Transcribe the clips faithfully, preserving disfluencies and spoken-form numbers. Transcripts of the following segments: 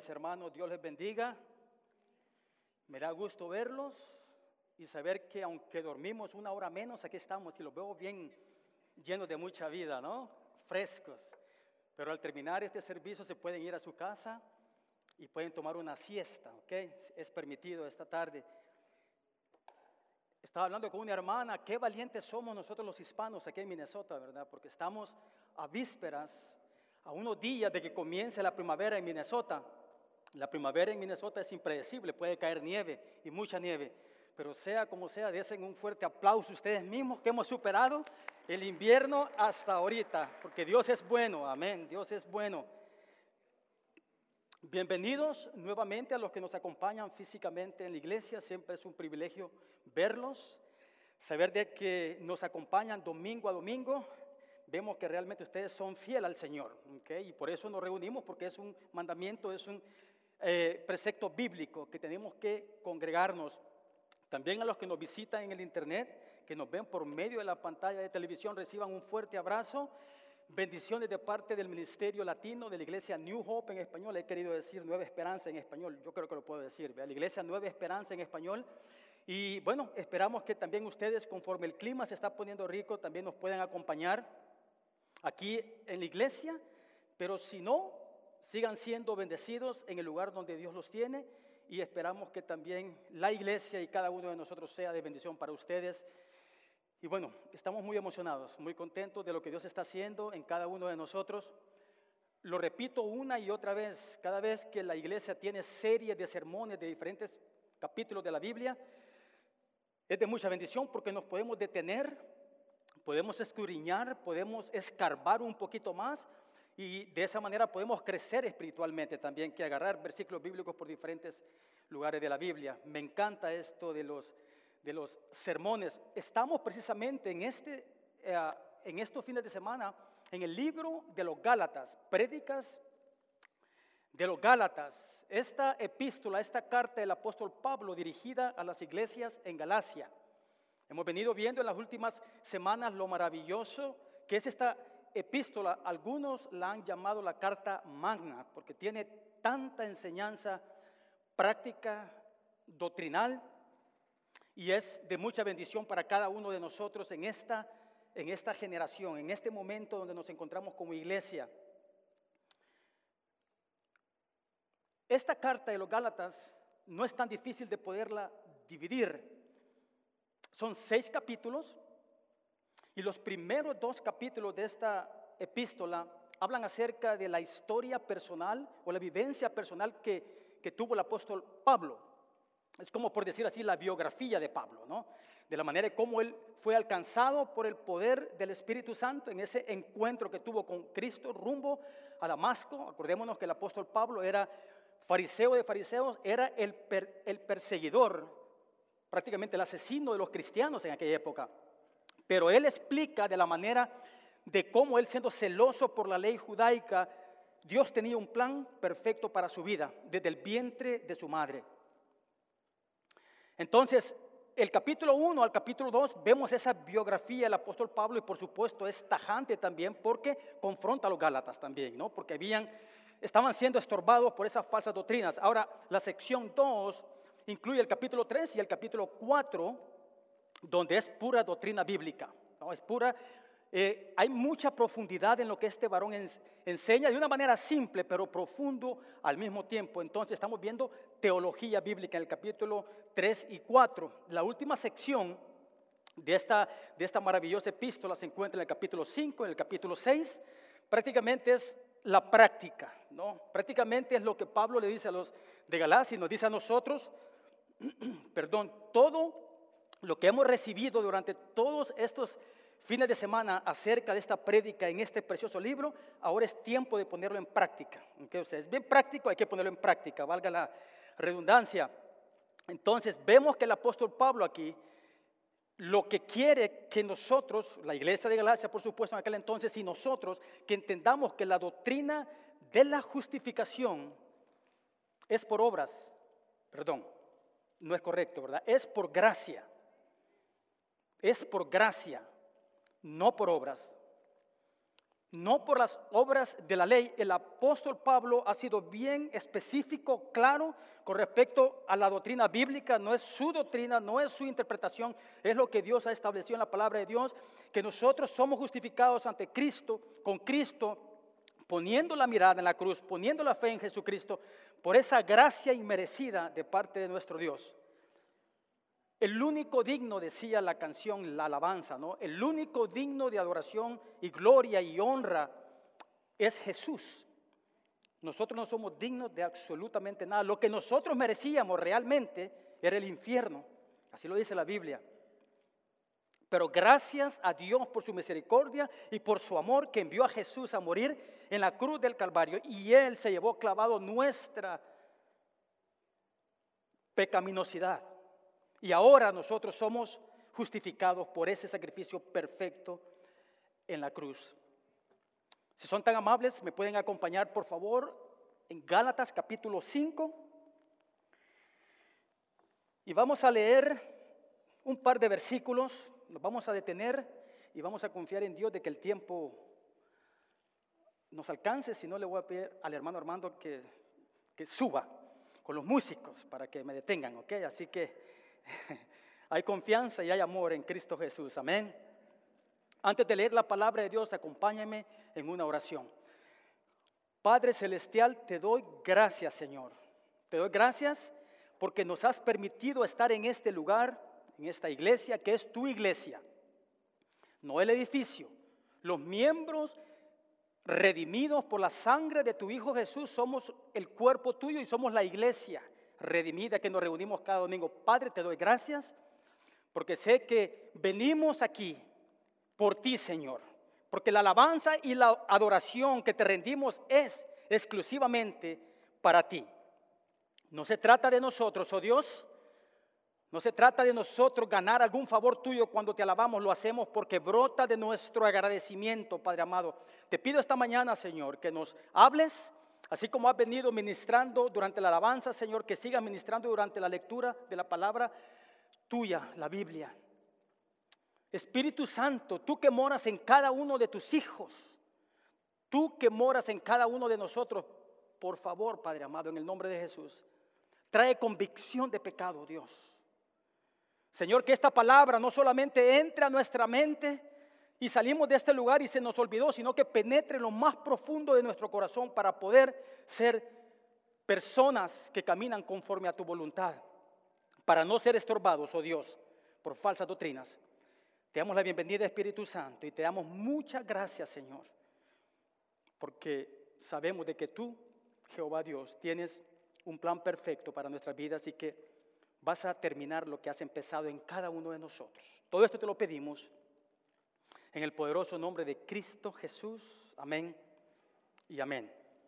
días, hermanos. Dios les bendiga. Me da gusto verlos y saber que aunque dormimos una hora menos, aquí estamos y los veo bien llenos de mucha vida, ¿no? Frescos. Pero al terminar este servicio se pueden ir a su casa y pueden tomar una siesta, ¿ok? Es permitido esta tarde. Estaba hablando con una hermana, qué valientes somos nosotros los hispanos aquí en Minnesota, ¿verdad? Porque estamos a vísperas, a unos días de que comience la primavera en Minnesota. La primavera en Minnesota es impredecible, puede caer nieve y mucha nieve. Pero sea como sea, desen un fuerte aplauso ustedes mismos que hemos superado el invierno hasta ahorita, porque Dios es bueno, amén, Dios es bueno. Bienvenidos nuevamente a los que nos acompañan físicamente en la iglesia, siempre es un privilegio verlos, saber de que nos acompañan domingo a domingo. Vemos que realmente ustedes son fieles al Señor, ¿okay? Y por eso nos reunimos, porque es un mandamiento, es un eh, precepto bíblico que tenemos que congregarnos. También a los que nos visitan en el internet, que nos ven por medio de la pantalla de televisión, reciban un fuerte abrazo. Bendiciones de parte del Ministerio Latino de la Iglesia New Hope en español. He querido decir Nueva Esperanza en español, yo creo que lo puedo decir, ¿verdad? La Iglesia Nueva Esperanza en español. Y bueno, esperamos que también ustedes, conforme el clima se está poniendo rico, también nos puedan acompañar aquí en la iglesia, pero si no, sigan siendo bendecidos en el lugar donde Dios los tiene, y esperamos que también la iglesia y cada uno de nosotros sea de bendición para ustedes. Y bueno, estamos muy emocionados, muy contentos de lo que Dios está haciendo en cada uno de nosotros. Lo repito una y otra vez, cada vez que la iglesia tiene series de sermones de diferentes capítulos de la Biblia, es de mucha bendición porque nos podemos detener, podemos escudriñar, podemos escarbar un poquito más y de esa manera podemos crecer espiritualmente también, que agarrar versículos bíblicos por diferentes lugares de la Biblia. Me encanta esto de los, de los sermones. Estamos precisamente en, este, eh, en estos fines de semana en el libro de los Gálatas, prédicas de los Gálatas. Esta epístola, esta carta del apóstol Pablo dirigida a las iglesias en Galacia. Hemos venido viendo en las últimas semanas lo maravilloso que es esta epístola. Algunos la han llamado la carta magna porque tiene tanta enseñanza práctica, doctrinal, y es de mucha bendición para cada uno de nosotros en esta, en esta generación, en este momento donde nos encontramos como iglesia. Esta carta de los Gálatas no es tan difícil de poderla dividir. Son seis capítulos y los primeros dos capítulos de esta epístola hablan acerca de la historia personal o la vivencia personal que, que tuvo el apóstol Pablo. Es como por decir así la biografía de Pablo, ¿no? De la manera en cómo él fue alcanzado por el poder del Espíritu Santo en ese encuentro que tuvo con Cristo rumbo a Damasco. Acordémonos que el apóstol Pablo era fariseo de fariseos, era el, per, el perseguidor, prácticamente el asesino de los cristianos en aquella época. Pero él explica de la manera de cómo él, siendo celoso por la ley judaica, Dios tenía un plan perfecto para su vida desde el vientre de su madre. Entonces, el capítulo uno al capítulo dos vemos esa biografía del apóstol Pablo, y por supuesto es tajante también porque confronta a los Gálatas también, ¿no? Porque habían, estaban siendo estorbados por esas falsas doctrinas. Ahora, la sección dos incluye el capítulo tres y el capítulo cuatro, donde es pura doctrina bíblica, ¿no? Es pura, eh, hay mucha profundidad en lo que este varón en, enseña de una manera simple, pero profundo al mismo tiempo. Entonces estamos viendo teología bíblica en el capítulo tres y cuatro. La última sección de esta, de esta maravillosa epístola se encuentra en el capítulo cinco, en el capítulo seis. Prácticamente es la práctica, ¿no? Prácticamente es lo que Pablo le dice a los de Galacia y nos dice a nosotros. Perdón, todo lo que hemos recibido durante todos estos fines de semana acerca de esta prédica en este precioso libro, ahora es tiempo de ponerlo en práctica. ¿Okay? O sea, es bien práctico, hay que ponerlo en práctica, valga la redundancia. Entonces, vemos que el apóstol Pablo aquí lo que quiere que nosotros, la iglesia de Galacia, por supuesto, en aquel entonces, y nosotros, que entendamos que la doctrina de la justificación es por obras, perdón, no es correcto, ¿verdad? Es por gracia, es por gracia, no por obras. no por las obras de la ley. El apóstol Pablo ha sido bien específico, claro, con respecto a la doctrina bíblica. No es su doctrina, no es su interpretación, es lo que Dios ha establecido en la palabra de Dios, que nosotros somos justificados ante Cristo, con Cristo, poniendo la mirada en la cruz, poniendo la fe en Jesucristo, por esa gracia inmerecida de parte de nuestro Dios. El único digno, decía la canción, la alabanza, ¿no? El único digno de adoración y gloria y honra es Jesús. Nosotros no somos dignos de absolutamente nada. Lo que nosotros merecíamos realmente era el infierno. Así lo dice la Biblia. Pero gracias a Dios por su misericordia y por su amor, que envió a Jesús a morir en la cruz del Calvario. Y Él se llevó clavado nuestra pecaminosidad. Y ahora nosotros somos justificados por ese sacrificio perfecto en la cruz. Si son tan amables, me pueden acompañar por favor en Gálatas capítulo cinco. Y vamos a leer un par de versículos, nos vamos a detener y vamos a confiar en Dios de que el tiempo nos alcance. Si no, le voy a pedir al hermano Armando que, que suba con los músicos para que me detengan, ¿ok? Así que hay confianza y hay amor en Cristo Jesús, amén. Antes de leer la palabra de Dios, acompáñame en una oración. Padre Celestial, te doy gracias, Señor. Te doy gracias porque nos has permitido estar en este lugar, en esta iglesia, que es tu iglesia. No el edificio. Los miembros redimidos por la sangre de tu Hijo Jesús somos el cuerpo tuyo y somos la iglesia redimida que nos reunimos cada domingo. Padre, te doy gracias porque sé que venimos aquí por ti, Señor, porque la alabanza y la adoración que te rendimos es exclusivamente para ti. No se trata de nosotros, oh Dios, no se trata de nosotros ganar algún favor tuyo cuando te alabamos. Lo hacemos porque brota de nuestro agradecimiento, Padre amado. Te pido esta mañana, Señor, que nos hables, así como has venido ministrando durante la alabanza, Señor, que sigas ministrando durante la lectura de la palabra tuya, la Biblia. Espíritu Santo, tú que moras en cada uno de tus hijos, tú que moras en cada uno de nosotros, por favor, Padre amado, en el nombre de Jesús, trae convicción de pecado, Dios. Señor, que esta palabra no solamente entre a nuestra mente y salimos de este lugar y se nos olvidó, sino que penetre en lo más profundo de nuestro corazón para poder ser personas que caminan conforme a tu voluntad, para no ser estorbados, oh Dios, por falsas doctrinas. Te damos la bienvenida, Espíritu Santo, y te damos muchas gracias, Señor, porque sabemos de que tú, Jehová Dios, tienes un plan perfecto para nuestras vidas y que vas a terminar lo que has empezado en cada uno de nosotros. Todo esto te lo pedimos en el poderoso nombre de Cristo Jesús. Amén y amén.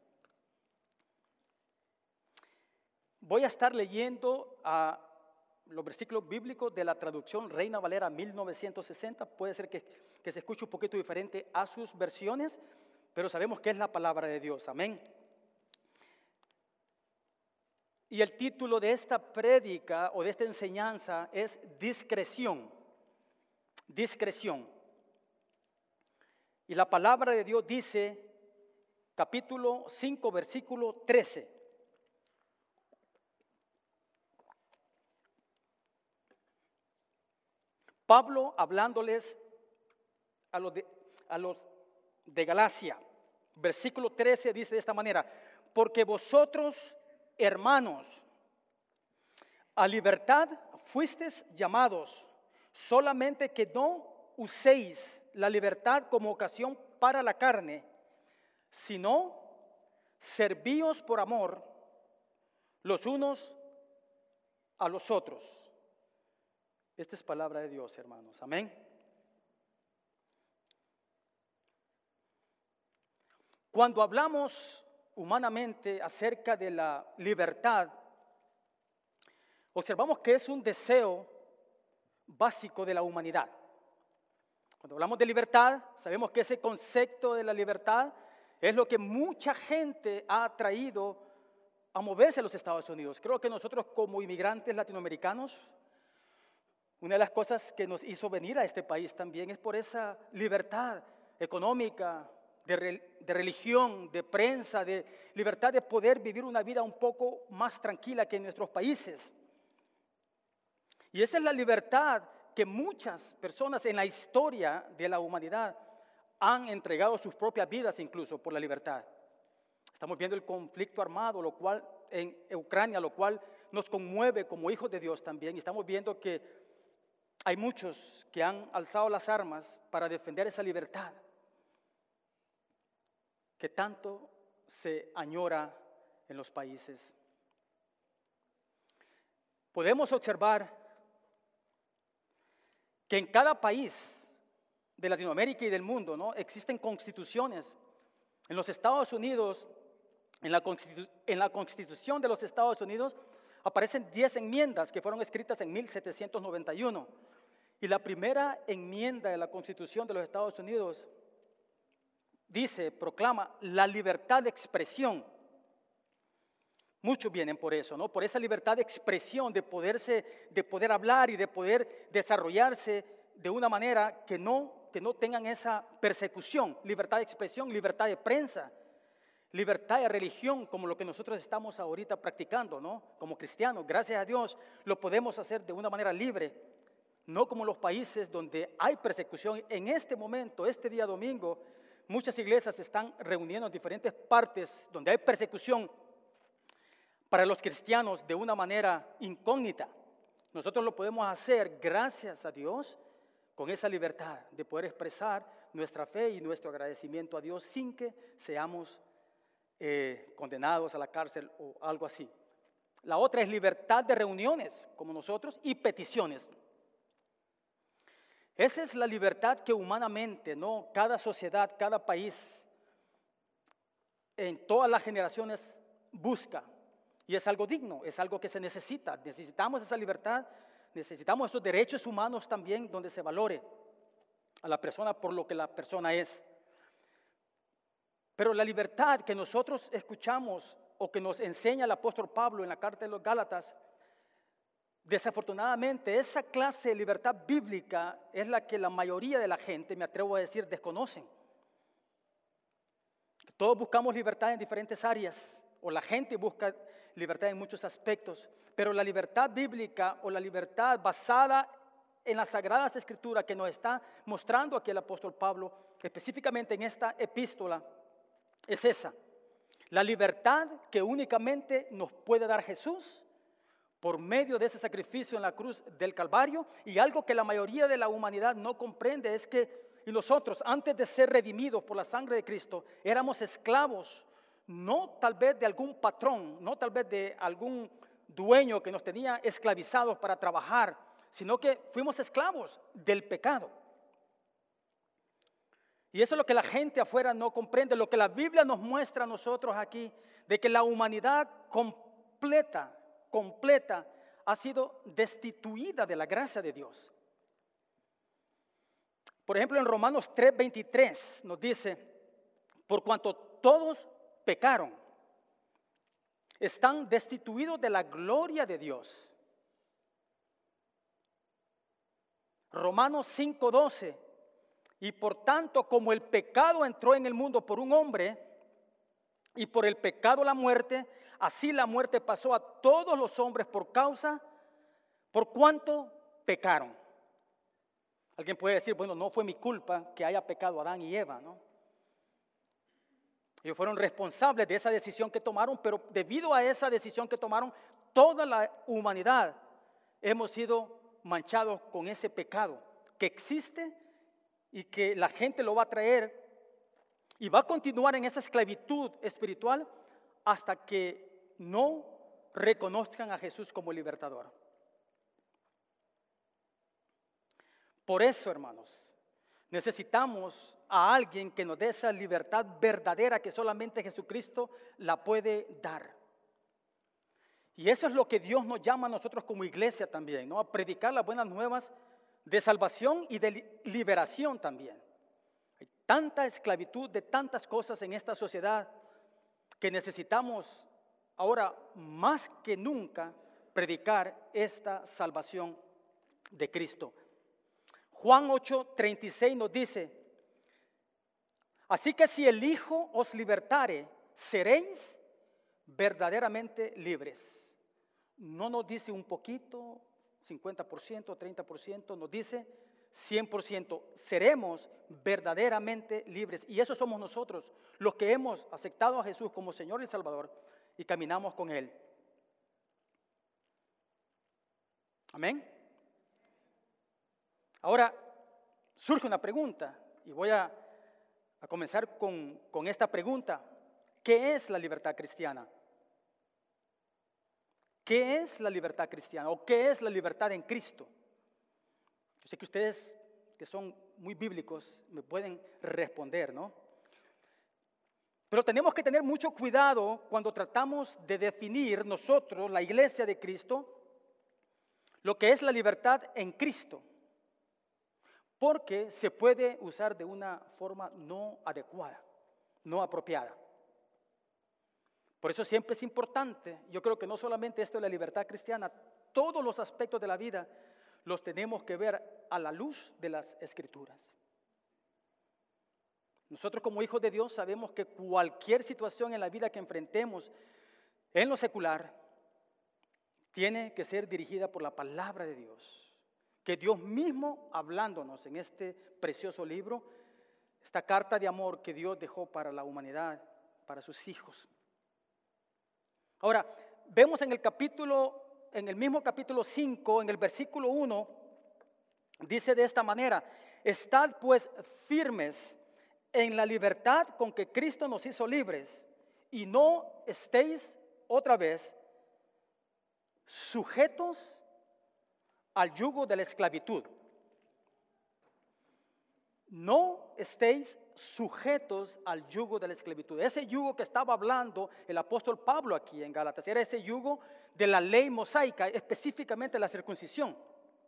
Voy a estar leyendo a los versículos bíblicos de la traducción Reina Valera mil novecientos sesenta. Puede ser que, que se escuche un poquito diferente a sus versiones, pero sabemos que es la palabra de Dios. Amén. Y el título de esta prédica o de esta enseñanza es discreción. Discreción. Y la palabra de Dios dice, capítulo cinco, versículo trece. Pablo hablándoles a los de, a los de Galacia, versículo trece dice de esta manera: porque vosotros, hermanos, a libertad fuisteis llamados, solamente que no uséis la libertad como ocasión para la carne, sino servíos por amor los unos a los otros. Esta es palabra de Dios, hermanos. Amén. Cuando hablamos humanamente acerca de la libertad, observamos que es un deseo básico de la humanidad. Cuando hablamos de libertad, sabemos que ese concepto de la libertad es lo que mucha gente ha traído a moverse a los Estados Unidos. Creo que nosotros como inmigrantes latinoamericanos, una de las cosas que nos hizo venir a este país también es por esa libertad económica, de, re, de religión, de prensa, de libertad de poder vivir una vida un poco más tranquila que en nuestros países. Y esa es la libertad que muchas personas en la historia de la humanidad han entregado sus propias vidas incluso por la libertad. Estamos viendo el conflicto armado, lo cual en Ucrania, lo cual nos conmueve como hijos de Dios también. Y estamos viendo que hay muchos que han alzado las armas para defender esa libertad que tanto se añora en los países. Podemos observar que en cada país de Latinoamérica y del mundo, ¿no?, existen constituciones. En los Estados Unidos, en la, constitu- en la Constitución de los Estados Unidos, aparecen diez enmiendas que fueron escritas en mil setecientos noventa y uno. Y la primera enmienda de la Constitución de los Estados Unidos dice, proclama la libertad de expresión. Muchos vienen por eso, ¿no? Por esa libertad de expresión, de poderse, de poder hablar y de poder desarrollarse de una manera que no, que no tengan esa persecución. Libertad de expresión, libertad de prensa, libertad de religión, como lo que nosotros estamos ahorita practicando, ¿no? Como cristianos, gracias a Dios, lo podemos hacer de una manera libre, no como los países donde hay persecución. En este momento, este día domingo, muchas iglesias se están reuniendo en diferentes partes donde hay persecución para los cristianos de una manera incógnita. Nosotros lo podemos hacer, gracias a Dios, con esa libertad de poder expresar nuestra fe y nuestro agradecimiento a Dios sin que seamos eh, condenados a la cárcel o algo así. La otra es libertad de reuniones, como nosotros, y peticiones. Esa es la libertad que humanamente, ¿no?, cada sociedad, cada país, en todas las generaciones busca. Y es algo digno, es algo que se necesita. Necesitamos esa libertad, necesitamos esos derechos humanos también donde se valore a la persona por lo que la persona es. Pero la libertad que nosotros escuchamos o que nos enseña el apóstol Pablo en la carta de los Gálatas, desafortunadamente esa clase de libertad bíblica es la que la mayoría de la gente, me atrevo a decir, desconocen. Todos buscamos libertad en diferentes áreas, o la gente busca libertad en muchos aspectos, pero la libertad bíblica o la libertad basada en las Sagradas Escrituras que nos está mostrando aquí el apóstol Pablo, específicamente en esta epístola, es esa. La libertad que únicamente nos puede dar Jesús por medio de ese sacrificio en la cruz del Calvario. Y algo que la mayoría de la humanidad no comprende es que y nosotros, antes de ser redimidos por la sangre de Cristo, éramos esclavos, no tal vez de algún patrón, no tal vez de algún dueño que nos tenía esclavizados para trabajar, sino que fuimos esclavos del pecado. Y eso es lo que la gente afuera no comprende, lo que la Biblia nos muestra a nosotros aquí, de que la humanidad completa, completa, ha sido destituida de la gracia de Dios. Por ejemplo, en Romanos tres veintitrés nos dice, por cuanto todos pecaron, están destituidos de la gloria de Dios. Romanos cinco doce, y por tanto como el pecado entró en el mundo por un hombre, y por el pecado la muerte, así la muerte pasó a todos los hombres por causa, por cuanto pecaron. Alguien puede decir, bueno, no fue mi culpa que haya pecado Adán y Eva, ¿no? Ellos fueron responsables de esa decisión que tomaron, pero debido a esa decisión que tomaron, toda la humanidad hemos sido manchados con ese pecado que existe y que la gente lo va a traer y va a continuar en esa esclavitud espiritual hasta que no reconozcan a Jesús como libertador. Por eso, hermanos, necesitamos a alguien que nos dé esa libertad verdadera que solamente Jesucristo la puede dar. Y eso es lo que Dios nos llama a nosotros como iglesia también, ¿no? A predicar las buenas nuevas de salvación y de liberación también. Hay tanta esclavitud de tantas cosas en esta sociedad que necesitamos ahora más que nunca predicar esta salvación de Cristo. Juan ocho treinta y seis nos dice, Así que si el Hijo os libertare, seréis verdaderamente libres. No nos dice un poquito, cincuenta por ciento, treinta por ciento, nos dice cien por ciento. Seremos verdaderamente libres. Y eso somos nosotros, los que hemos aceptado a Jesús como Señor y Salvador y caminamos con Él. Amén. Ahora surge una pregunta y voy a, a comenzar con, con esta pregunta. ¿Qué es la libertad cristiana? ¿Qué es la libertad cristiana? ¿O qué es la libertad en Cristo? Yo sé que ustedes que son muy bíblicos me pueden responder, ¿no? Pero tenemos que tener mucho cuidado cuando tratamos de definir nosotros, la iglesia de Cristo, lo que es la libertad en Cristo. Porque se puede usar de una forma no adecuada, no apropiada. Por eso siempre es importante, yo creo que no solamente esto de la libertad cristiana, todos los aspectos de la vida los tenemos que ver a la luz de las Escrituras. Nosotros como hijos de Dios sabemos que cualquier situación en la vida que enfrentemos en lo secular tiene que ser dirigida por la palabra de Dios. Que Dios mismo hablándonos en este precioso libro, esta carta de amor que Dios dejó para la humanidad, para sus hijos. Ahora, vemos en el capítulo, en el mismo capítulo cinco, en el versículo uno, dice de esta manera: estad pues firmes en la libertad con que Cristo nos hizo libres, y no estéis otra vez sujetos al yugo de la esclavitud. No estéis sujetos al yugo de la esclavitud. Ese yugo que estaba hablando el apóstol Pablo aquí en Gálatas era ese yugo de la ley mosaica, específicamente la circuncisión.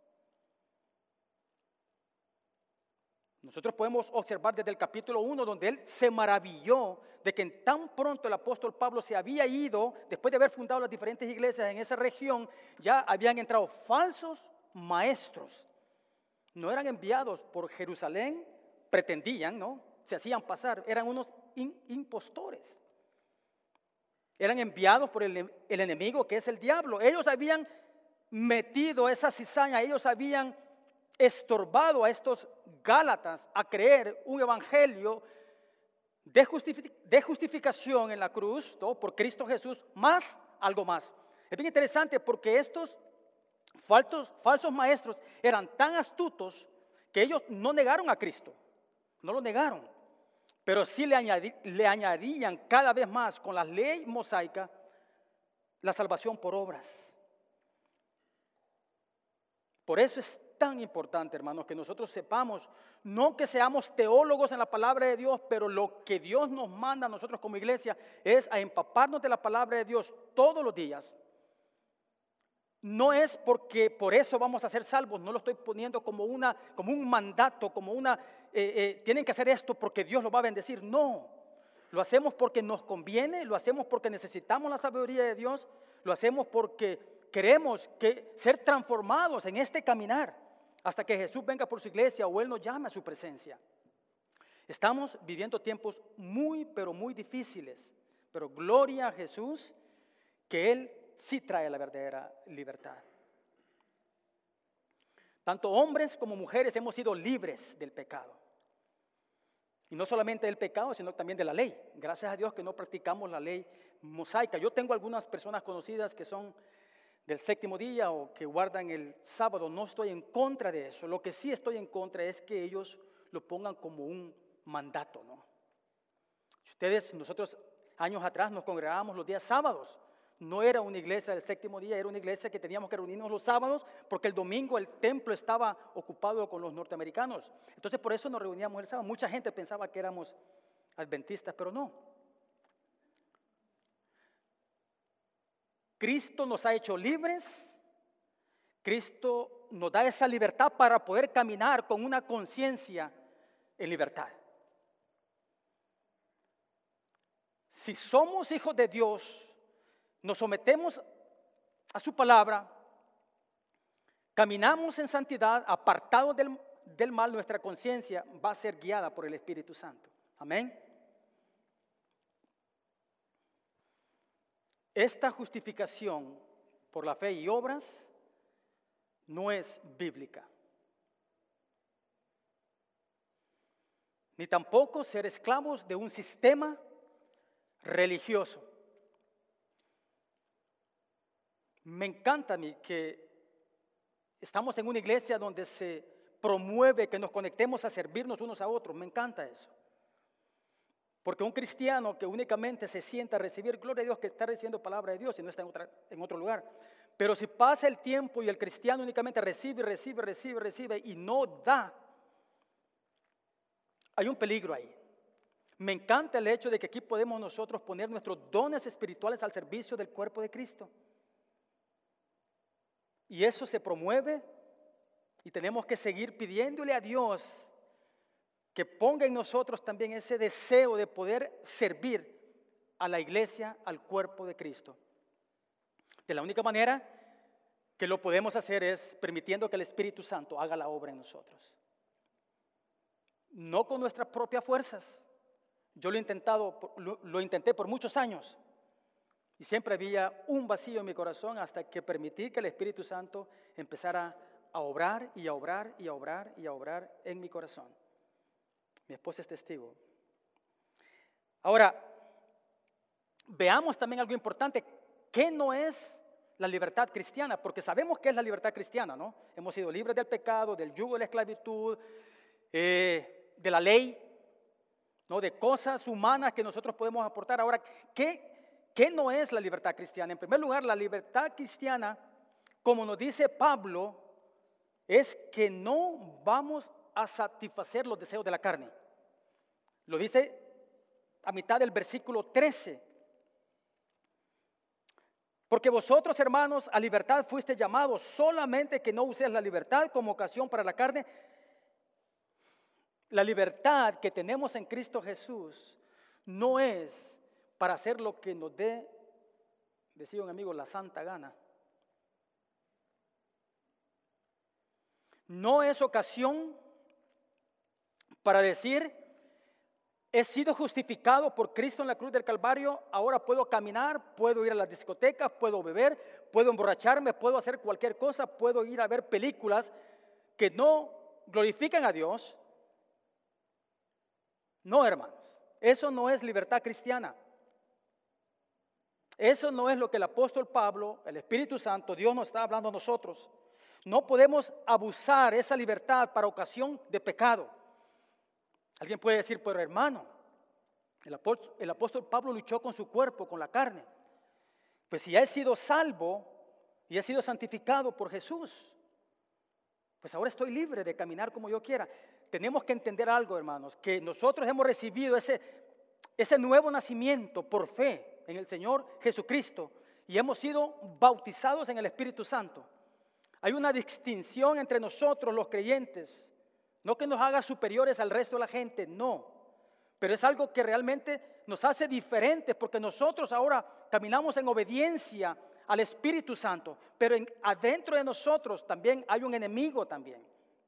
Nosotros podemos observar desde el capítulo uno donde él se maravilló de que en tan pronto el apóstol Pablo se había ido, después de haber fundado las diferentes iglesias en esa región, ya habían entrado falsos maestros. No eran enviados por Jerusalén, pretendían, ¿no? Se hacían pasar, eran unos in, impostores. Eran enviados por el, el enemigo que es el diablo. Ellos habían metido esa cizaña, ellos habían estorbado a estos gálatas a creer un evangelio de, justific- de justificación en la cruz, ¿no? Por Cristo Jesús, más algo más. Es bien interesante porque estos falsos, falsos maestros eran tan astutos que ellos no negaron a Cristo, no lo negaron, pero sí le, añadí, le añadían cada vez más con la ley mosaica la salvación por obras. Por eso es tan importante, hermanos, que nosotros sepamos, no que seamos teólogos en la palabra de Dios, pero lo que Dios nos manda a nosotros como iglesia es a empaparnos de la palabra de Dios todos los días. No es porque por eso vamos a ser salvos, no lo estoy poniendo como, una, como un mandato, como una, eh, eh, tienen que hacer esto porque Dios lo va a bendecir. No, lo hacemos porque nos conviene, lo hacemos porque necesitamos la sabiduría de Dios, lo hacemos porque queremos que, ser transformados en este caminar hasta que Jesús venga por su iglesia o Él nos llame a su presencia. Estamos viviendo tiempos muy, pero muy difíciles, pero gloria a Jesús que Él sí trae la verdadera libertad. Tanto hombres como mujeres hemos sido libres del pecado. Y no solamente del pecado, sino también de la ley. Gracias a Dios que no practicamos la ley mosaica. Yo tengo algunas personas conocidas que son del séptimo día o que guardan el sábado. No estoy en contra de eso. Lo que sí estoy en contra es que ellos lo pongan como un mandato, ¿no? Ustedes, nosotros años atrás nos congregábamos los días sábados. No era una iglesia del séptimo día, era una iglesia que teníamos que reunirnos los sábados porque el domingo el templo estaba ocupado con los norteamericanos. Entonces por eso nos reuníamos el sábado. Mucha gente pensaba que éramos adventistas, pero no. Cristo nos ha hecho libres. Cristo nos da esa libertad para poder caminar con una conciencia en libertad. Si somos hijos de Dios, nos sometemos a su palabra, caminamos en santidad, apartados del, del mal, nuestra conciencia va a ser guiada por el Espíritu Santo. Amén. Esta justificación por la fe y obras no es bíblica. Ni tampoco ser esclavos de un sistema religioso. Me encanta a mí que estamos en una iglesia donde se promueve que nos conectemos a servirnos unos a otros. Me encanta eso. Porque un cristiano que únicamente se sienta a recibir, gloria a Dios que está recibiendo palabra de Dios y no está en, otra, en otro lugar. Pero si pasa el tiempo y el cristiano únicamente recibe, recibe, recibe, recibe y no da, hay un peligro ahí. Me encanta el hecho de que aquí podemos nosotros poner nuestros dones espirituales al servicio del cuerpo de Cristo. Y eso se promueve y tenemos que seguir pidiéndole a Dios que ponga en nosotros también ese deseo de poder servir a la iglesia, al cuerpo de Cristo. De la única manera que lo podemos hacer es permitiendo que el Espíritu Santo haga la obra en nosotros. No con nuestras propias fuerzas. Yo lo he intentado, lo, lo intenté por muchos años y siempre había un vacío en mi corazón hasta que permití que el Espíritu Santo empezara a obrar y a obrar y a obrar y a obrar en mi corazón. Mi esposa es testigo. Ahora, veamos también algo importante. ¿Qué no es la libertad cristiana? Porque sabemos qué es la libertad cristiana, ¿no? Hemos sido libres del pecado, del yugo de la esclavitud, eh, de la ley, ¿no? De cosas humanas que nosotros podemos aportar. Ahora, ¿qué, ¿qué no es la libertad cristiana? En primer lugar, la libertad cristiana, como nos dice Pablo, es que no vamos a satisfacer los deseos de la carne. Lo dice a mitad del versículo trece. Porque vosotros, hermanos, a libertad fuiste llamados, solamente que no uséis la libertad como ocasión para la carne. La libertad que tenemos en Cristo Jesús no es para hacer lo que nos dé, decía un amigo, la santa gana. No es ocasión para decir, he sido justificado por Cristo en la cruz del Calvario, ahora puedo caminar, puedo ir a las discotecas, puedo beber, puedo emborracharme, puedo hacer cualquier cosa, puedo ir a ver películas que no glorifican a Dios. No, hermanos, eso no es libertad cristiana. Eso no es lo que el apóstol Pablo, el Espíritu Santo, Dios nos está hablando a nosotros. No podemos abusar esa libertad para ocasión de pecado. Alguien puede decir, pero hermano, el apóstol, el apóstol Pablo luchó con su cuerpo, con la carne. Pues si he sido salvo y he sido santificado por Jesús, pues ahora estoy libre de caminar como yo quiera. Tenemos que entender algo, hermanos, que nosotros hemos recibido ese, ese nuevo nacimiento por fe en el Señor Jesucristo y hemos sido bautizados en el Espíritu Santo. Hay una distinción entre nosotros los creyentes. No que nos haga superiores al resto de la gente, no. Pero es algo que realmente nos hace diferentes porque nosotros ahora caminamos en obediencia al Espíritu Santo. Pero en, adentro de nosotros también hay un enemigo también.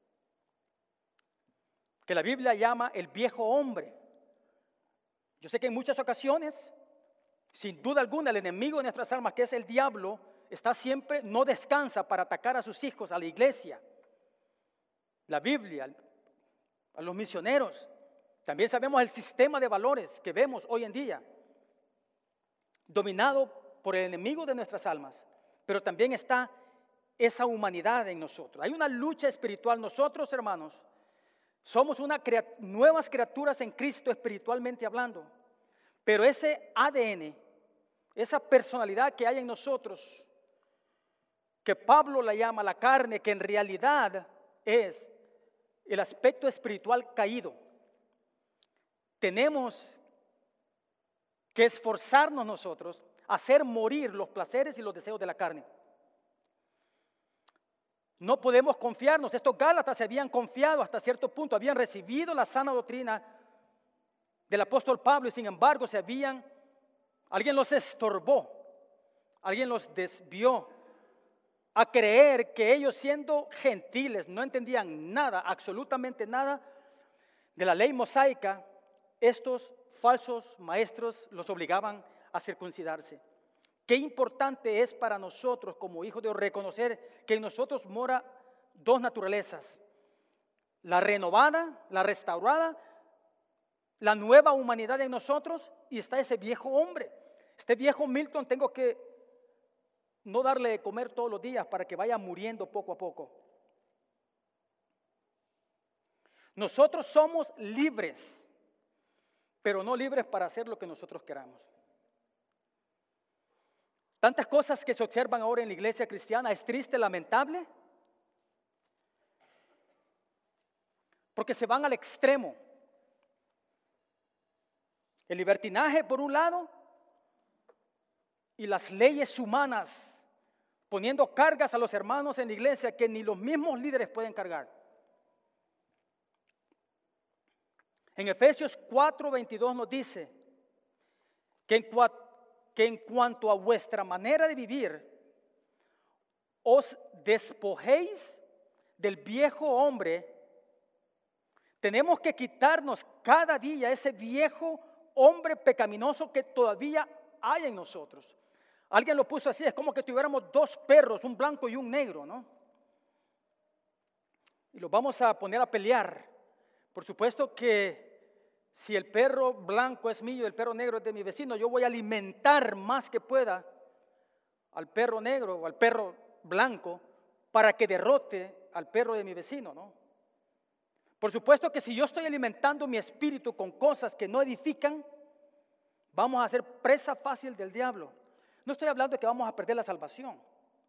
Que la Biblia llama el viejo hombre. Yo sé que en muchas ocasiones, sin duda alguna, el enemigo de nuestras almas, que es el diablo, está siempre, no descansa para atacar a sus hijos, a la iglesia. La Biblia, a los misioneros. También sabemos el sistema de valores que vemos hoy en día, dominado por el enemigo de nuestras almas, pero también está esa humanidad en nosotros. Hay una lucha espiritual. Nosotros, hermanos, somos una crea- nuevas criaturas en Cristo espiritualmente hablando, pero ese A D N, esa personalidad que hay en nosotros, que Pablo la llama la carne, que en realidad es el aspecto espiritual caído. Tenemos que esforzarnos nosotros a hacer morir los placeres y los deseos de la carne. No podemos confiarnos. Estos Gálatas se habían confiado hasta cierto punto, habían recibido la sana doctrina del apóstol Pablo y sin embargo se habían, alguien los estorbó, alguien los desvió a creer que ellos, siendo gentiles, no entendían nada, absolutamente nada de la ley mosaica, estos falsos maestros los obligaban a circuncidarse. Qué importante es para nosotros como hijos de Dios reconocer que en nosotros mora dos naturalezas: la renovada, la restaurada, la nueva humanidad en nosotros, y está ese viejo hombre. Este viejo Milton tengo que no darle de comer todos los días para que vaya muriendo poco a poco. Nosotros somos libres, pero no libres para hacer lo que nosotros queramos. Tantas cosas que se observan ahora en la iglesia cristiana, es triste, lamentable, porque se van al extremo. El libertinaje por un lado y las leyes humanas poniendo cargas a los hermanos en la iglesia que ni los mismos líderes pueden cargar. En Efesios cuatro veintidós nos dice que en, que en cuanto a vuestra manera de vivir, os despojéis del viejo hombre. Tenemos que quitarnos cada día ese viejo hombre pecaminoso que todavía hay en nosotros. Alguien lo puso así, es como que tuviéramos dos perros, un blanco y un negro, ¿no? Y los vamos a poner a pelear. Por supuesto que si el perro blanco es mío y el perro negro es de mi vecino, yo voy a alimentar más que pueda al perro negro o al perro blanco para que derrote al perro de mi vecino, ¿no? Por supuesto que si yo estoy alimentando mi espíritu con cosas que no edifican, vamos a ser presa fácil del diablo. No estoy hablando de que vamos a perder la salvación,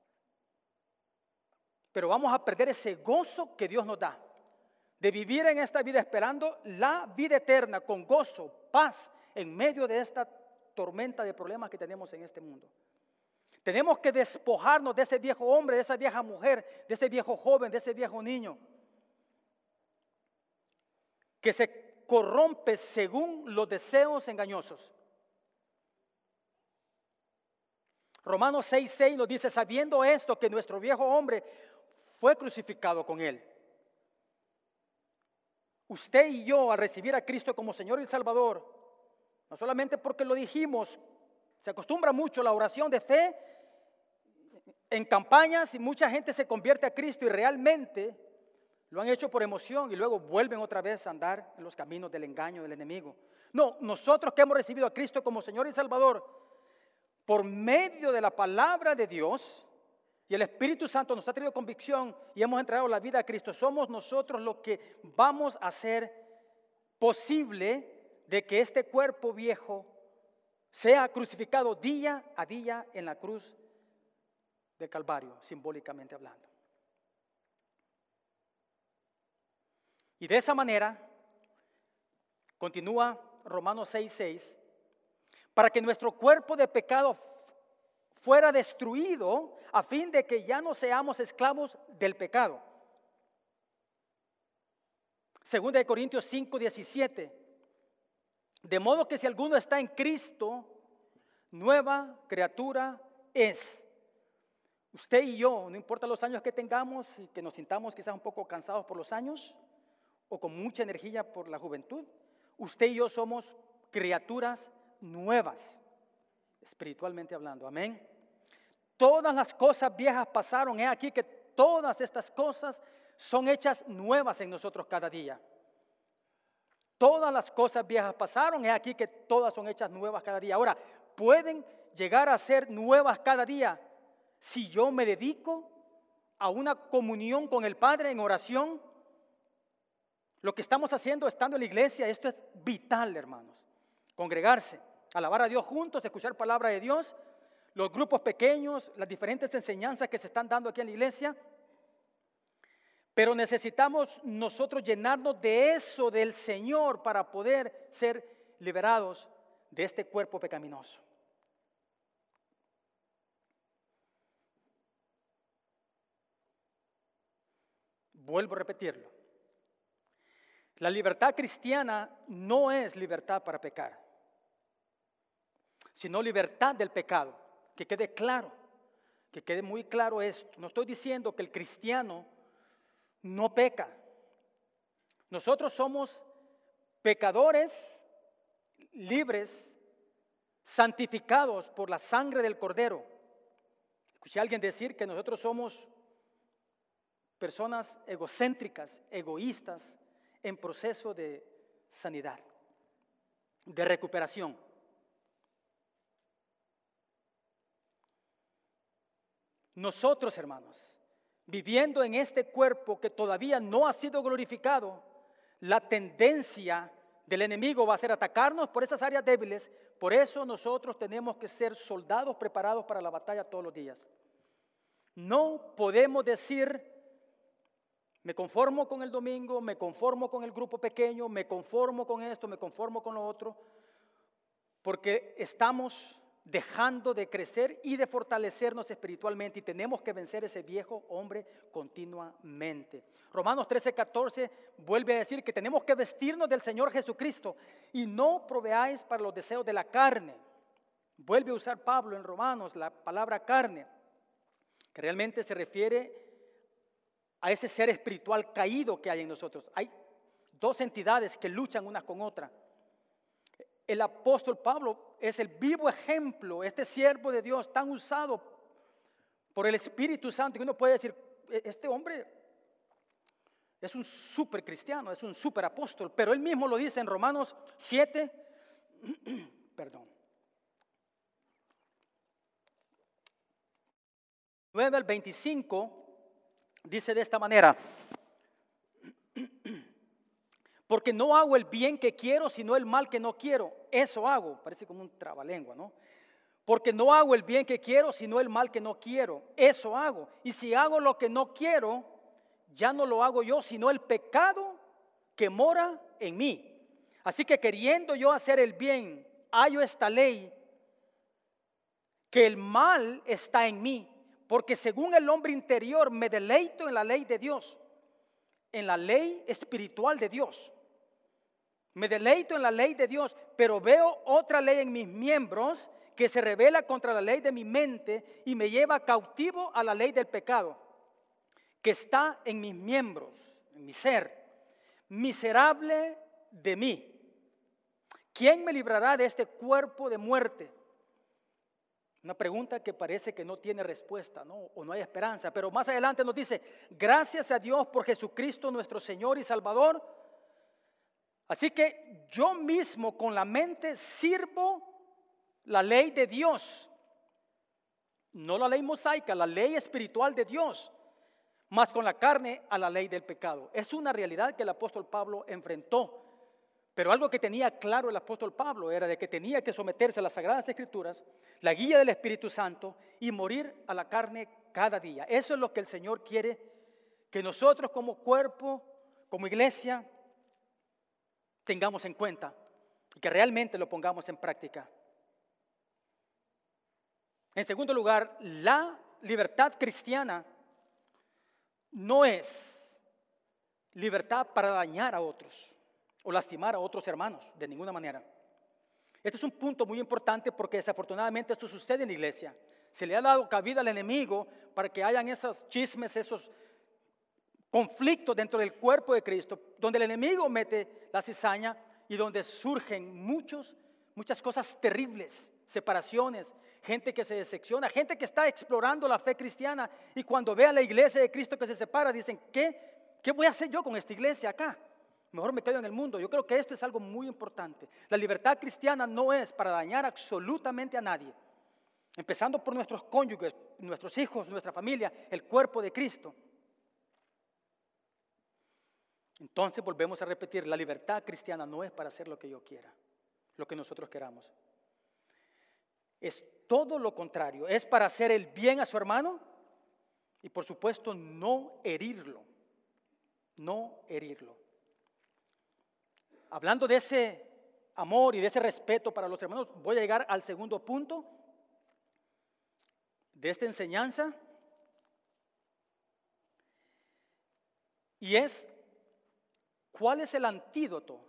pero vamos a perder ese gozo que Dios nos da, de vivir en esta vida esperando la vida eterna con gozo, paz, en medio de esta tormenta de problemas que tenemos en este mundo. Tenemos que despojarnos de ese viejo hombre, de esa vieja mujer, de ese viejo joven, de ese viejo niño, que se corrompe según los deseos engañosos. Romanos seis seis nos dice, sabiendo esto, que nuestro viejo hombre fue crucificado con él. Usted y yo, al recibir a Cristo como Señor y Salvador, no solamente porque lo dijimos, se acostumbra mucho la oración de fe en campañas y mucha gente se convierte a Cristo y realmente lo han hecho por emoción y luego vuelven otra vez a andar en los caminos del engaño del enemigo. No, nosotros que hemos recibido a Cristo como Señor y Salvador, por medio de la palabra de Dios y el Espíritu Santo nos ha traído convicción y hemos entregado la vida a Cristo, somos nosotros los que vamos a hacer posible de que este cuerpo viejo sea crucificado día a día en la cruz del Calvario, simbólicamente hablando. Y de esa manera, continúa Romanos seis seis, para que nuestro cuerpo de pecado fuera destruido a fin de que ya no seamos esclavos del pecado. Segunda de Corintios cinco diecisiete, de modo que si alguno está en Cristo, nueva criatura es. Usted y yo, no importa los años que tengamos y que nos sintamos quizás un poco cansados por los años o con mucha energía por la juventud, usted y yo somos criaturas nuevas, espiritualmente hablando, amén. Todas las cosas viejas pasaron, he aquí que todas estas cosas son hechas nuevas en nosotros cada día. Todas las cosas viejas pasaron, he aquí que todas son hechas nuevas cada día. Ahora, pueden llegar a ser nuevas cada día si yo me dedico a una comunión con el Padre en oración. Lo que estamos haciendo estando en la iglesia, esto es vital, hermanos. Congregarse, alabar a Dios juntos, escuchar palabra de Dios, los grupos pequeños, las diferentes enseñanzas que se están dando aquí en la iglesia. Pero necesitamos nosotros llenarnos de eso del Señor para poder ser liberados de este cuerpo pecaminoso. Vuelvo a repetirlo. La libertad cristiana no es libertad para pecar, sino libertad del pecado. Que quede claro, que quede muy claro esto. No estoy diciendo que el cristiano no peca. Nosotros somos pecadores libres, santificados por la sangre del Cordero. Escuché a alguien decir que nosotros somos personas egocéntricas, egoístas, en proceso de sanidad, de recuperación. Nosotros, hermanos, viviendo en este cuerpo que todavía no ha sido glorificado, la tendencia del enemigo va a ser atacarnos por esas áreas débiles. Por eso nosotros tenemos que ser soldados preparados para la batalla todos los días. No podemos decir, me conformo con el domingo, me conformo con el grupo pequeño, me conformo con esto, me conformo con lo otro, porque estamos dejando de crecer y de fortalecernos espiritualmente, y tenemos que vencer ese viejo hombre continuamente. Romanos trece, catorce vuelve a decir que tenemos que vestirnos del Señor Jesucristo y no proveáis para los deseos de la carne. Vuelve a usar Pablo en Romanos la palabra carne, que realmente se refiere a ese ser espiritual caído que hay en nosotros. Hay dos entidades que luchan unas con otras. El apóstol Pablo es el vivo ejemplo, este siervo de Dios tan usado por el Espíritu Santo, que uno puede decir, este hombre es un súper cristiano, es un súper apóstol, pero él mismo lo dice en Romanos siete, perdón, nueve al veinticinco, dice de esta manera: porque no hago el bien que quiero, sino el mal que no quiero. Eso hago. Parece como un trabalengua, ¿no? Porque no hago el bien que quiero, sino el mal que no quiero. Eso hago. Y si hago lo que no quiero, ya no lo hago yo, sino el pecado que mora en mí. Así que queriendo yo hacer el bien, hallo esta ley, que el mal está en mí. Porque según el hombre interior me deleito en la ley de Dios, en la ley espiritual de Dios. Me deleito en la ley de Dios, pero veo otra ley en mis miembros que se revela contra la ley de mi mente y me lleva cautivo a la ley del pecado que está en mis miembros, en mi ser. Miserable de mí, ¿quién me librará de este cuerpo de muerte? Una pregunta que parece que no tiene respuesta, ¿no? O no hay esperanza, pero más adelante nos dice: gracias a Dios por Jesucristo nuestro Señor y Salvador. Así que yo mismo con la mente sirvo la ley de Dios, no la ley mosaica, la ley espiritual de Dios, más con la carne a la ley del pecado. Es una realidad que el apóstol Pablo enfrentó, pero algo que tenía claro el apóstol Pablo era de que tenía que someterse a las Sagradas Escrituras, la guía del Espíritu Santo, y morir a la carne cada día. Eso es lo que el Señor quiere que nosotros como cuerpo, como iglesia, tengamos en cuenta y que realmente lo pongamos en práctica. En segundo lugar, la libertad cristiana no es libertad para dañar a otros o lastimar a otros hermanos, de ninguna manera. Este es un punto muy importante porque desafortunadamente esto sucede en la iglesia. Se le ha dado cabida al enemigo para que hayan esos chismes, esos conflictos dentro del cuerpo de Cristo, donde el enemigo mete la cizaña y donde surgen muchos, muchas cosas terribles, separaciones, gente que se decepciona, gente que está explorando la fe cristiana y cuando ve a la iglesia de Cristo que se separa, dicen, ¿qué, qué voy a hacer yo con esta iglesia acá? Mejor me quedo en el mundo. Yo creo que esto es algo muy importante. La libertad cristiana no es para dañar absolutamente a nadie, empezando por nuestros cónyuges, nuestros hijos, nuestra familia, el cuerpo de Cristo. Entonces volvemos a repetir, la libertad cristiana no es para hacer lo que yo quiera, lo que nosotros queramos. Es todo lo contrario, es para hacer el bien a su hermano y por supuesto no herirlo, no herirlo. Hablando de ese amor y de ese respeto para los hermanos, voy a llegar al segundo punto de esta enseñanza y es: ¿cuál es el antídoto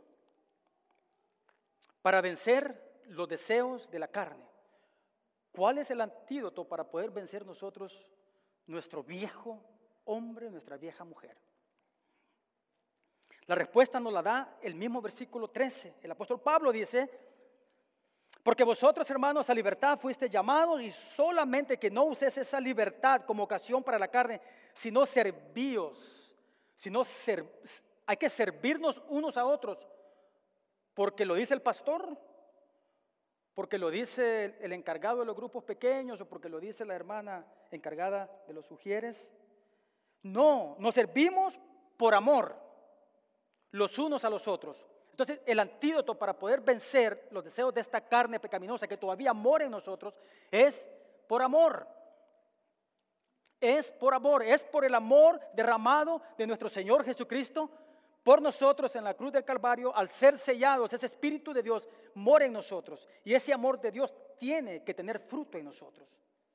para vencer los deseos de la carne? ¿Cuál es el antídoto para poder vencer nosotros nuestro viejo hombre, nuestra vieja mujer? La respuesta nos la da el mismo versículo trece. El apóstol Pablo dice, Porque vosotros, hermanos, a libertad fuiste llamados, y solamente que no uséis esa libertad como ocasión para la carne, sino servíos, sino ser, hay que servirnos unos a otros, porque lo dice el pastor, porque lo dice el, el encargado de los grupos pequeños, o porque lo dice la hermana encargada de los sugieres. No, nos servimos por amor los unos a los otros. Entonces, el antídoto para poder vencer los deseos de esta carne pecaminosa que todavía mora en nosotros es por amor. Es por amor, es por el amor derramado de nuestro Señor Jesucristo por nosotros en la cruz del Calvario. Al ser sellados, ese Espíritu de Dios mora en nosotros, y ese amor de Dios tiene que tener fruto en nosotros.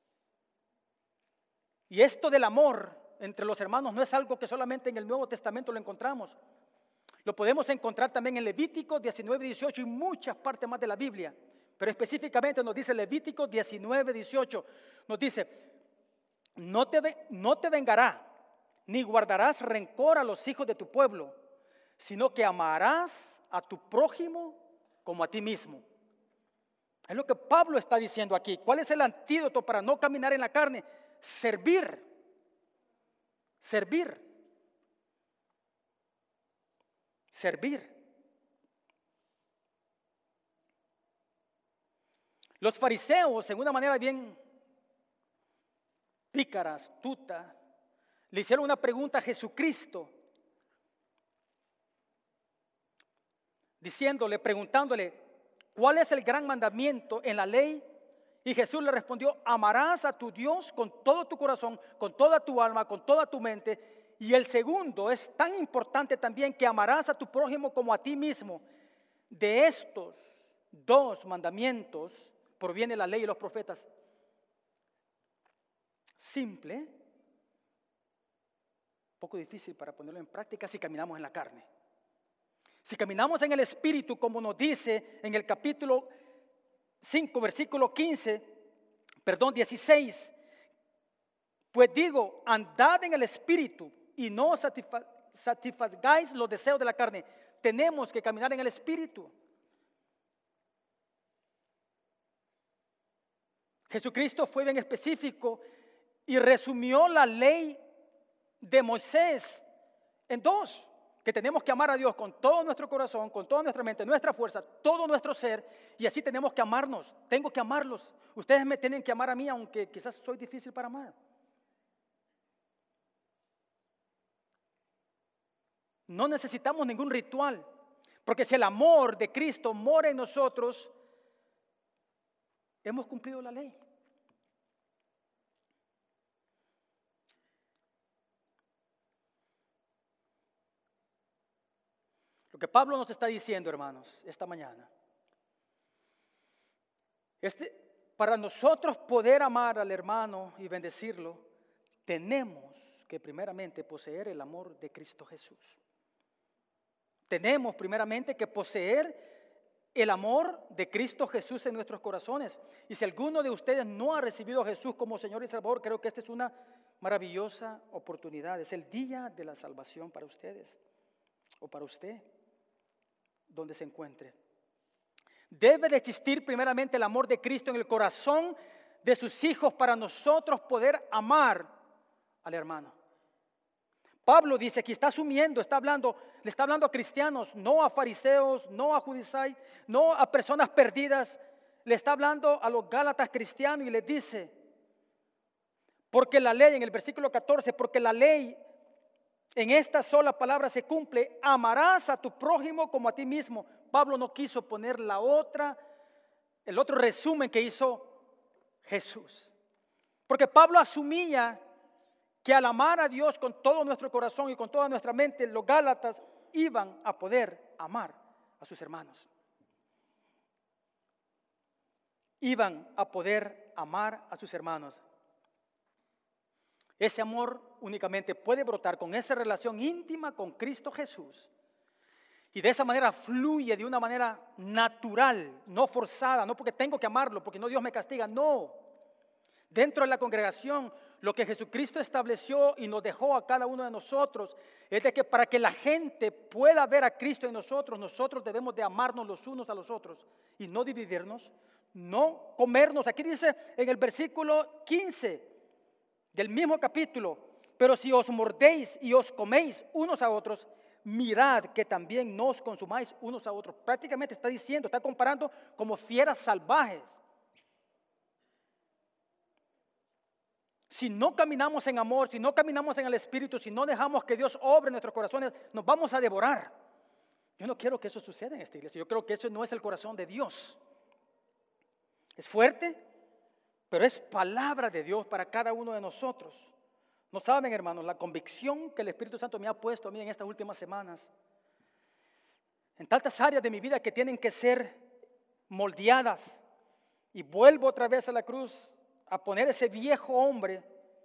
Y esto del amor entre los hermanos no es algo que solamente en el Nuevo Testamento lo encontramos. Lo podemos encontrar también en Levítico diecinueve, dieciocho y muchas partes más de la Biblia. Pero específicamente nos dice Levítico diecinueve, dieciocho. Nos dice, no te, no te vengará, ni guardarás rencor a los hijos de tu pueblo, sino que amarás a tu prójimo como a ti mismo. Es lo que Pablo está diciendo aquí. ¿Cuál es el antídoto para no caminar en la carne? Servir. Servir. Servir. Los fariseos, en una manera bien pícara, astuta, le hicieron una pregunta a Jesucristo, diciéndole, preguntándole, ¿cuál es el gran mandamiento en la ley? Y Jesús le respondió, amarás a tu Dios con todo tu corazón, con toda tu alma, con toda tu mente. Y el segundo es tan importante también, que amarás a tu prójimo como a ti mismo. De estos dos mandamientos proviene la ley y los profetas. Simple, poco difícil para ponerlo en práctica si caminamos en la carne. Si caminamos en el Espíritu, como nos dice en el capítulo cinco, versículo quince, perdón, dieciséis. Pues digo, andad en el Espíritu y no satisfa, satisfagáis los deseos de la carne. Tenemos que caminar en el Espíritu. Jesucristo fue bien específico y resumió la ley de Moisés en dos. Que tenemos que amar a Dios con todo nuestro corazón, con toda nuestra mente, nuestra fuerza, todo nuestro ser. Y así tenemos que amarnos. Tengo que amarlos. Ustedes me tienen que amar a mí, aunque quizás soy difícil para amar. No necesitamos ningún ritual, porque si el amor de Cristo mora en nosotros, hemos cumplido la ley. Lo que Pablo nos está diciendo, hermanos, esta mañana, este, para nosotros poder amar al hermano y bendecirlo, tenemos que primeramente poseer el amor de Cristo Jesús. Tenemos primeramente que poseer el amor de Cristo Jesús en nuestros corazones. Y si alguno de ustedes no ha recibido a Jesús como Señor y Salvador, creo que esta es una maravillosa oportunidad. Es el día de la salvación para ustedes o para usted, donde se encuentre. Debe de existir primeramente el amor de Cristo en el corazón de sus hijos para nosotros poder amar al hermano. Pablo dice que está asumiendo, está hablando, le está hablando a cristianos, no a fariseos, no a judíos, no a personas perdidas. Le está hablando a los gálatas cristianos y les dice, porque la ley, en el versículo catorce, porque la ley en esta sola palabra se cumple, amarás a tu prójimo como a ti mismo. Pablo no quiso poner la otra, el otro resumen que hizo Jesús. Porque Pablo asumía que al amar a Dios con todo nuestro corazón y con toda nuestra mente, los gálatas iban a poder amar a sus hermanos. Iban a poder amar a sus hermanos. Ese amor únicamente puede brotar con esa relación íntima con Cristo Jesús. Y de esa manera fluye de una manera natural, no forzada, no porque tengo que amarlo, porque no Dios me castiga, no. Dentro de la congregación, lo que Jesucristo estableció y nos dejó a cada uno de nosotros es de que para que la gente pueda ver a Cristo en nosotros, nosotros debemos de amarnos los unos a los otros y no dividirnos, no comernos. Aquí dice en el versículo quince del mismo capítulo, pero si os mordéis y os coméis unos a otros, mirad que también no os consumáis unos a otros. Prácticamente está diciendo, está comparando como fieras salvajes. Si no caminamos en amor, si no caminamos en el Espíritu, si no dejamos que Dios obre en nuestros corazones, nos vamos a devorar. Yo no quiero que eso suceda en esta iglesia. Yo creo que eso no es el corazón de Dios. Es fuerte, pero es palabra de Dios para cada uno de nosotros. No saben, hermanos, la convicción que el Espíritu Santo me ha puesto a mí en estas últimas semanas, en tantas áreas de mi vida que tienen que ser moldeadas. Y vuelvo otra vez a la cruz a poner ese viejo hombre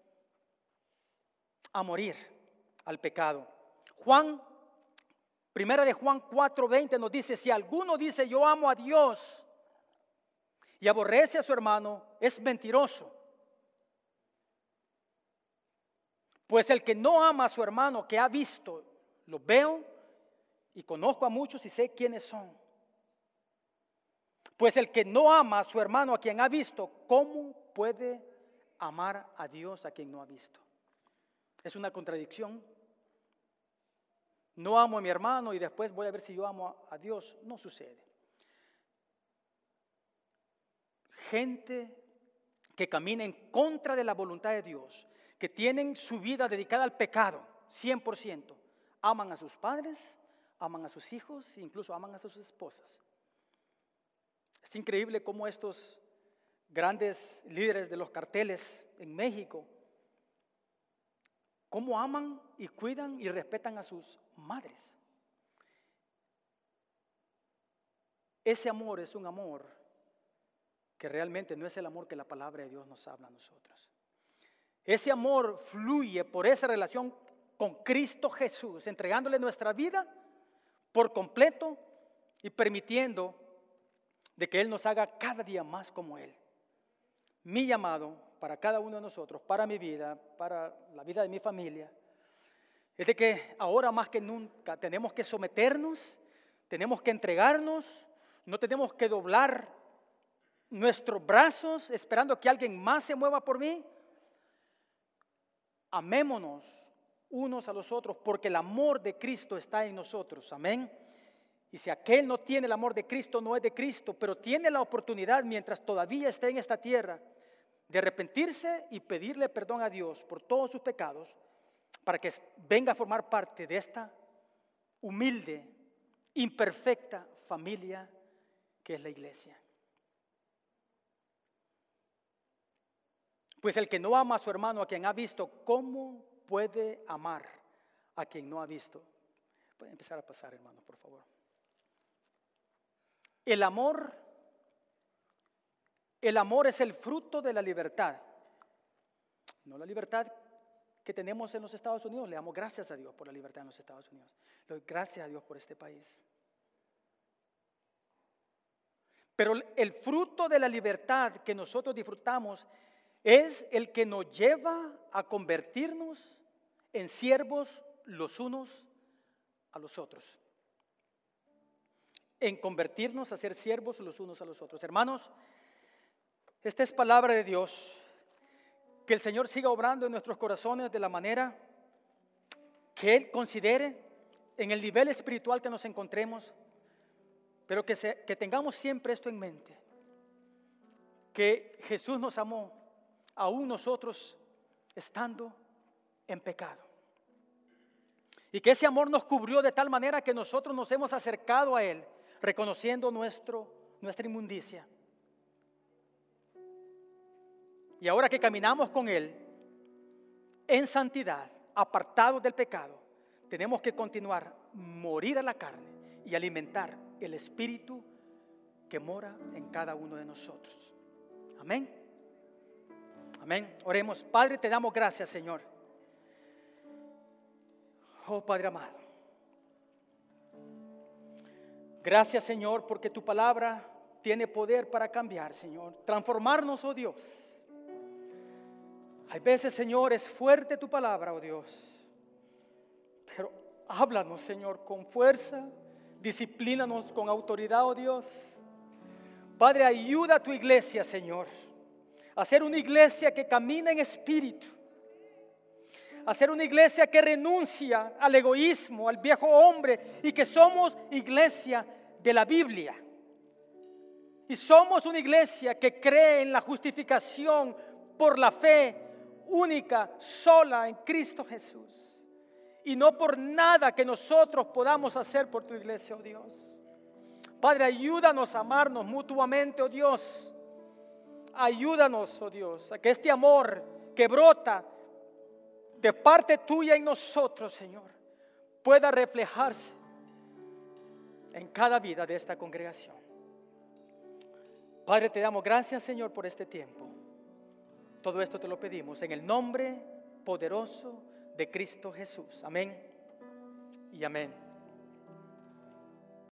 a morir al pecado. Juan, primera de Juan cuatro veinte nos dice, si alguno dice yo amo a Dios y aborrece a su hermano, es mentiroso. Pues el que no ama a su hermano que ha visto, lo veo y conozco a muchos y sé quiénes son. Pues el que no ama a su hermano a quien ha visto, ¿cómo puede amar a Dios a quien no ha visto? Es una contradicción. No amo a mi hermano y después voy a ver si yo amo a Dios. No sucede. Gente que camina en contra de la voluntad de Dios, que tienen su vida dedicada al pecado, cien por ciento. Aman a sus padres, aman a sus hijos, incluso aman a sus esposas. Es increíble cómo estos grandes líderes de los carteles en México, cómo aman y cuidan y respetan a sus madres. Ese amor es un amor que realmente no es el amor que la palabra de Dios nos habla a nosotros. Ese amor fluye por esa relación con Cristo Jesús, entregándole nuestra vida por completo y permitiendo de que Él nos haga cada día más como Él. Mi llamado para cada uno de nosotros, para mi vida, para la vida de mi familia, es de que ahora más que nunca tenemos que someternos, tenemos que entregarnos, no tenemos que doblar nuestros brazos esperando que alguien más se mueva por mí. Amémonos unos a los otros porque el amor de Cristo está en nosotros, amén. Y si aquel no tiene el amor de Cristo, no es de Cristo, pero tiene la oportunidad mientras todavía esté en esta tierra de arrepentirse y pedirle perdón a Dios por todos sus pecados para que venga a formar parte de esta humilde, imperfecta familia que es la iglesia. Pues el que no ama a su hermano a quien ha visto, ¿cómo puede amar a quien no ha visto? Puede empezar a pasar, hermano, por favor. El amor, el amor es el fruto de la libertad. No la libertad que tenemos en los Estados Unidos. Le damos gracias a Dios por la libertad en los Estados Unidos. Le doy gracias a Dios por este país. Pero el fruto de la libertad que nosotros disfrutamos es el que nos lleva a convertirnos en siervos los unos a los otros. En convertirnos a ser siervos los unos a los otros. Hermanos, esta es palabra de Dios. Que el Señor siga obrando en nuestros corazones de la manera que Él considere en el nivel espiritual que nos encontremos, pero que, se, que tengamos siempre esto en mente, que Jesús nos amó aún nosotros estando en pecado, y que ese amor nos cubrió de tal manera que nosotros nos hemos acercado a Él, reconociendo nuestro, nuestra inmundicia. Y ahora que caminamos con Él en santidad, apartados del pecado, tenemos que continuar, morir a la carne y alimentar el Espíritu que mora en cada uno de nosotros. Amén. Amén. Oremos. Padre, te damos gracias, Señor. Oh, Padre amado. Gracias, Señor, porque tu palabra tiene poder para cambiar, Señor. Transformarnos, oh Dios. Hay veces, Señor, es fuerte tu palabra, oh Dios. Pero háblanos, Señor, con fuerza. Disciplínanos con autoridad, oh Dios. Padre, ayuda a tu iglesia, Señor, a ser una iglesia que camina en espíritu, a ser una iglesia que renuncia al egoísmo, al viejo hombre, y que somos iglesia de la Biblia. Y somos una iglesia que cree en la justificación por la fe única, sola en Cristo Jesús. Y no por nada que nosotros podamos hacer por tu iglesia, oh Dios. Padre, ayúdanos a amarnos mutuamente, oh Dios. Ayúdanos, oh Dios, a que este amor que brota de parte tuya en nosotros, Señor, pueda reflejarse en cada vida de esta congregación. Padre, te damos gracias, Señor, por este tiempo. Todo esto te lo pedimos en el nombre poderoso de Cristo Jesús. Amén y amén.